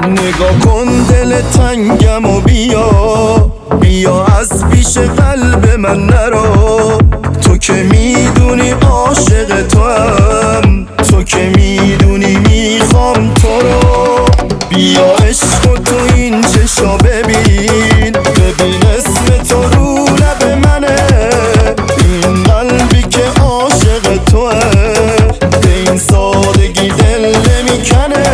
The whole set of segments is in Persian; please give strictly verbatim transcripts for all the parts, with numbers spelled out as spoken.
نگاه کن دل تنگم و بیا بیا از پیش قلب من نرو. تو که میدونی عاشق تو هم، تو که میدونی میخوام تو رو. بیا عشق و تو این چشا ببین، ببین اسم تو رو لب منه. این قلبی که عاشق توه به این سادگی دل نمیکنه.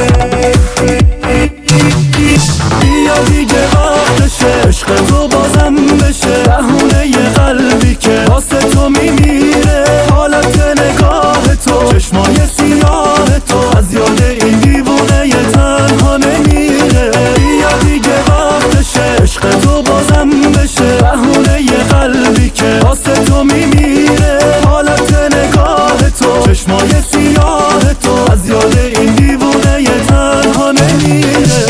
بیا دیگه وقتشه عشق تو بازم بشه، بهونه یه قلبی که واسه تو میمیره. حالت نگاه تو، چشمای سیاه تو، از یاد این دیوونه یه تنها نمیره. بیا دیگه وقتشه عشق تو بازم بشه، بهونه یه قلبی که واسه تو میمیره. حالت نگاه تو، چشمای سیاه تو، از یاد این دیوونه یه تنها نمیره.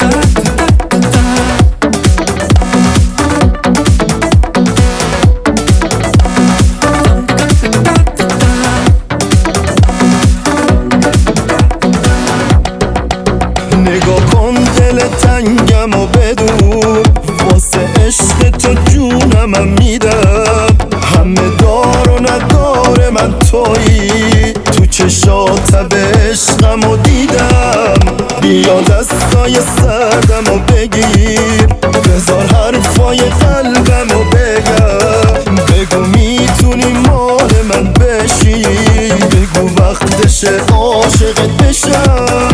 نگاه کن دل تنگم و بدون، واسه عشق تو جونم میدم. همه دار و ندار من تویی، تو چشات به عشقم و دیدم. بیا دستای سردم و بگیر، بذار حرفای قلبم و بگم. بگو میتونی مال من بشی، بگو وقتشه عاشقت بشم.